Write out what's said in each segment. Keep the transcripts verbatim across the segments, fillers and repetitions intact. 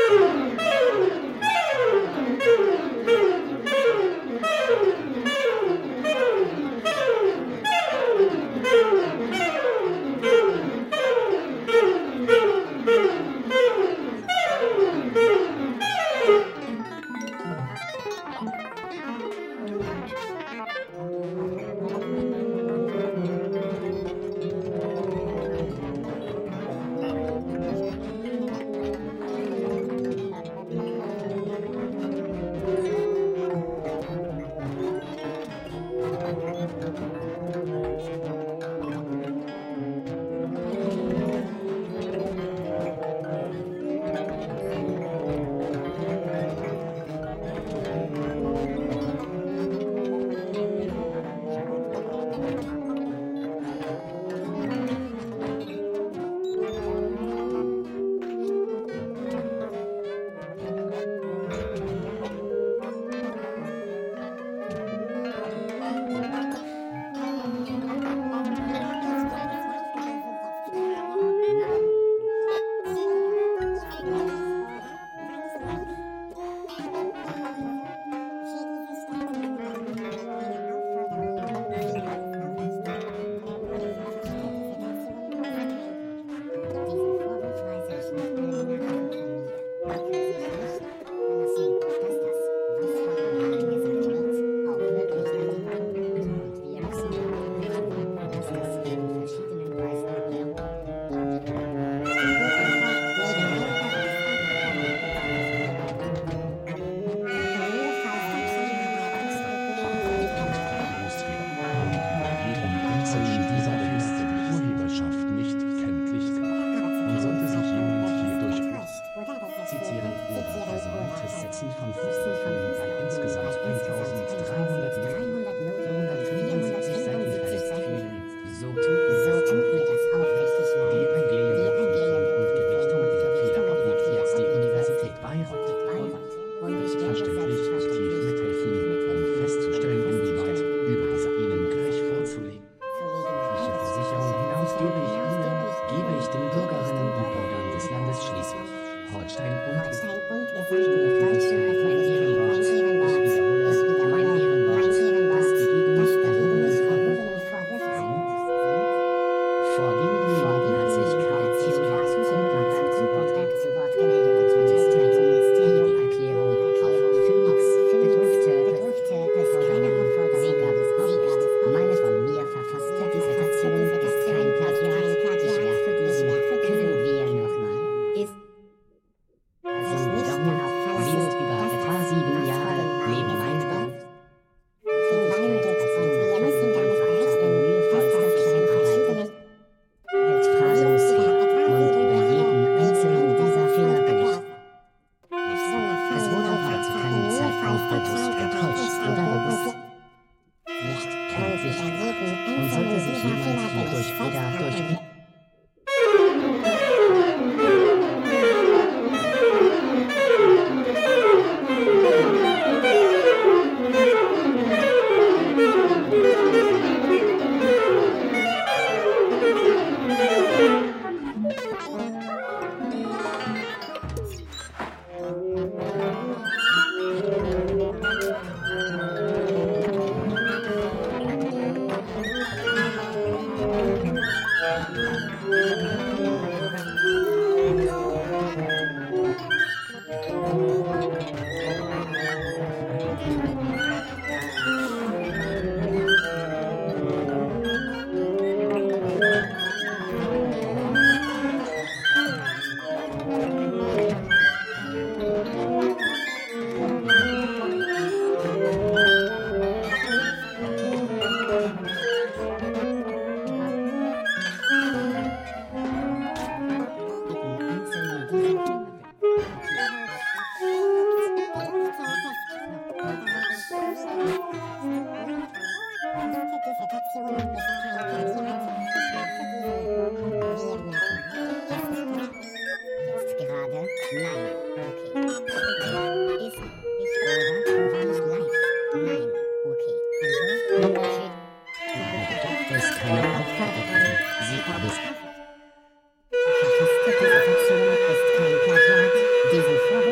Diese Vorwurf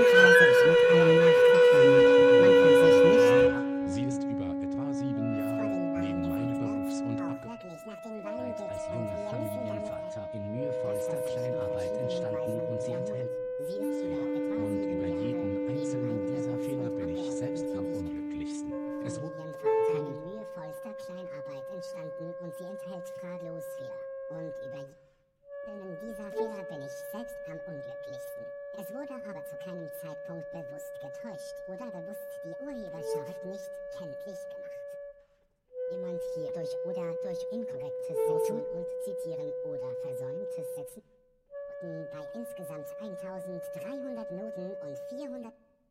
Sie ist sogar etwa Und sieben über Jahre jeden einzelnen neben dieser einem Fehler bin ich Selbstmord selbst am und unglücklichsten. Es wurde Familienvater mühevollster Kleinarbeit entstanden und sie enthält fraglos Fehler. Und über jeden dieser Fehler bin ich selbst am unglücklichsten. Es wurde aber zu keinem Zeitpunkt bewusst getäuscht oder bewusst die Urheberschaft nicht kenntlich gemacht. Jemand hier durch oder durch inkorrektes Setzen und Zitieren oder versäumtes Setzen bei insgesamt eintausenddreihundert Noten und vierhundert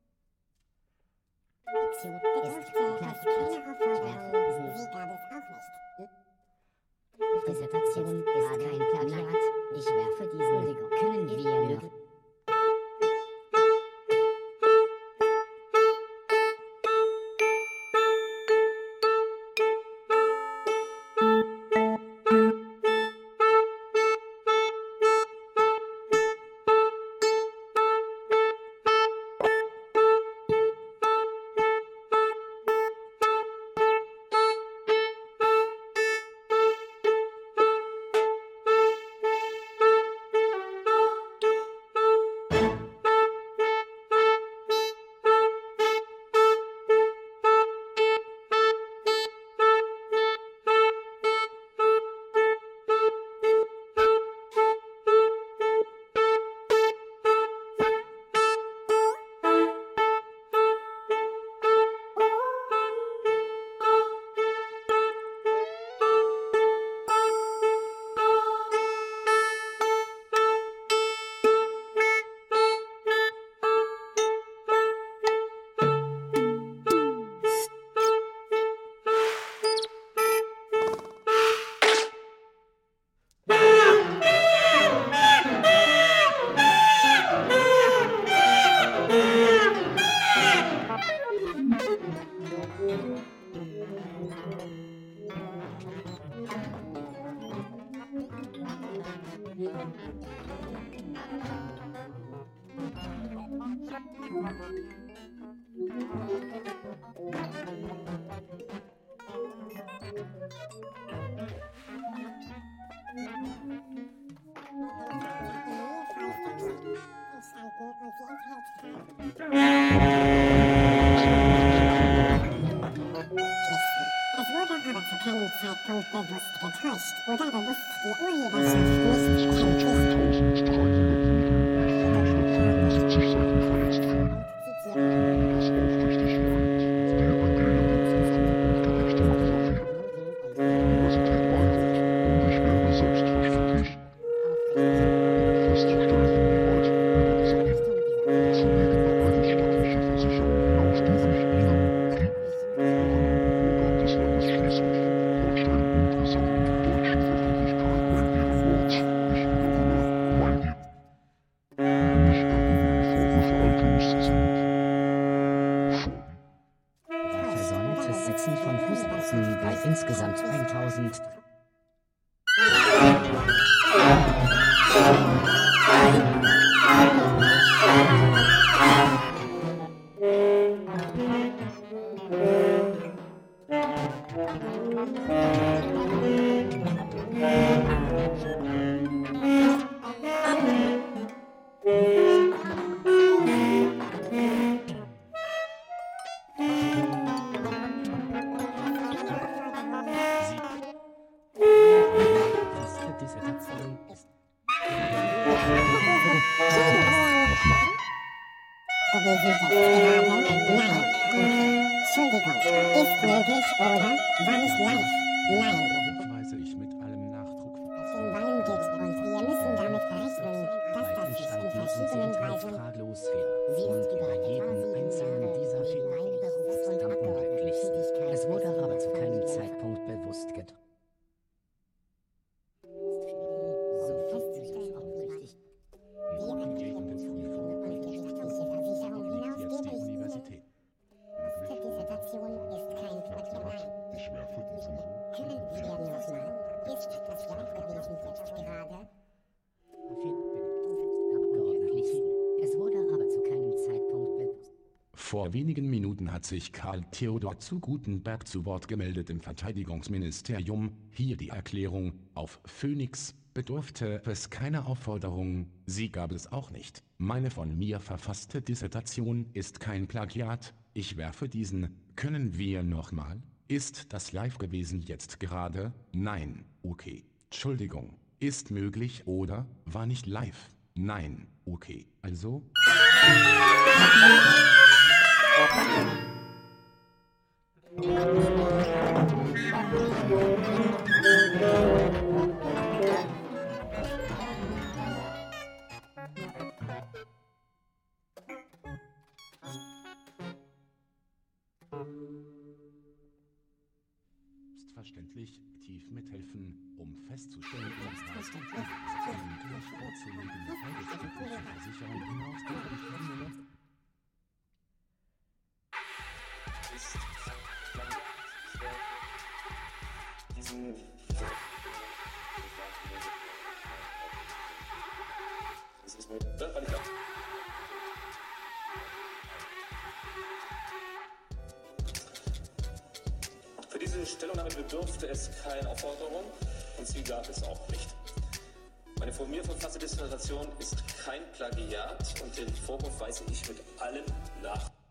Aktion ist keine Aufforderung, sie gab es auch nicht. Dissertation ist kein Plagiat. Ich werfe diesen können wir noch. Es wurde aber zu keinem Zeitpunkt bewusst getäuscht oder bewusst die Urheberschaft nicht kenntlich versäumtes Setzen von Fußnoten bei insgesamt eintausend. Dissertation ist Entschuldigung, ist möglich oder war nicht live? Nein. weise ich mit allem Nachdruck Es den Wein gibt und wir müssen damit verrechnen, dass bei das sich in entstanden und sie verschiedenen enthält Weisen fraglos Fehler. Sie ist Und über über etwa jeden sieben einzelnen Jahre dieser in Fehler meine bin ich Berufs- selbst und am unglücklichsten. Abgeordnetentätigkeit Es wurde aber zu keinem Familien- Zeitpunkt bewusst getäuscht. So festzustellen, richtig. Die Ergebnisse und gerichtliche Versicherung hinaus Jetzt gebe die ich Universität. Ihnen. Dissertation ist kein Plagiat. Ich werfe diesen Können wir nochmal? Ist das Jahr gewesen jetzt gerade? Es wurde aber zu keinem Zeitpunkt bewusst. Vor wenigen Minuten hat sich Karl Theodor zu Gutenberg zu Wort gemeldet im Verteidigungsministerium. Hier die Erklärung auf Phoenix bedurfte es keiner Aufforderung, sie gab es auch nicht. Meine von mir verfasste Dissertation ist kein Plagiat, ich werfe diesen, können wir nochmal? Ist das live gewesen jetzt gerade? Nein, okay. Entschuldigung, ist möglich oder war nicht live? Nein, okay. Also? Selbstverständlich aktiv mithelfen, um festzustellen, ob das durch vorzulegende Freigestellte zur Versicherung hinaus durch diesen das ist mir das war nicht klar. Für diese Stellungnahme bedurfte es keine Aufforderung und sie gab es auch nicht. Meine von mir verfasste Dissertation ist kein Plagiat und den Vorwurf weise ich mit allem nach.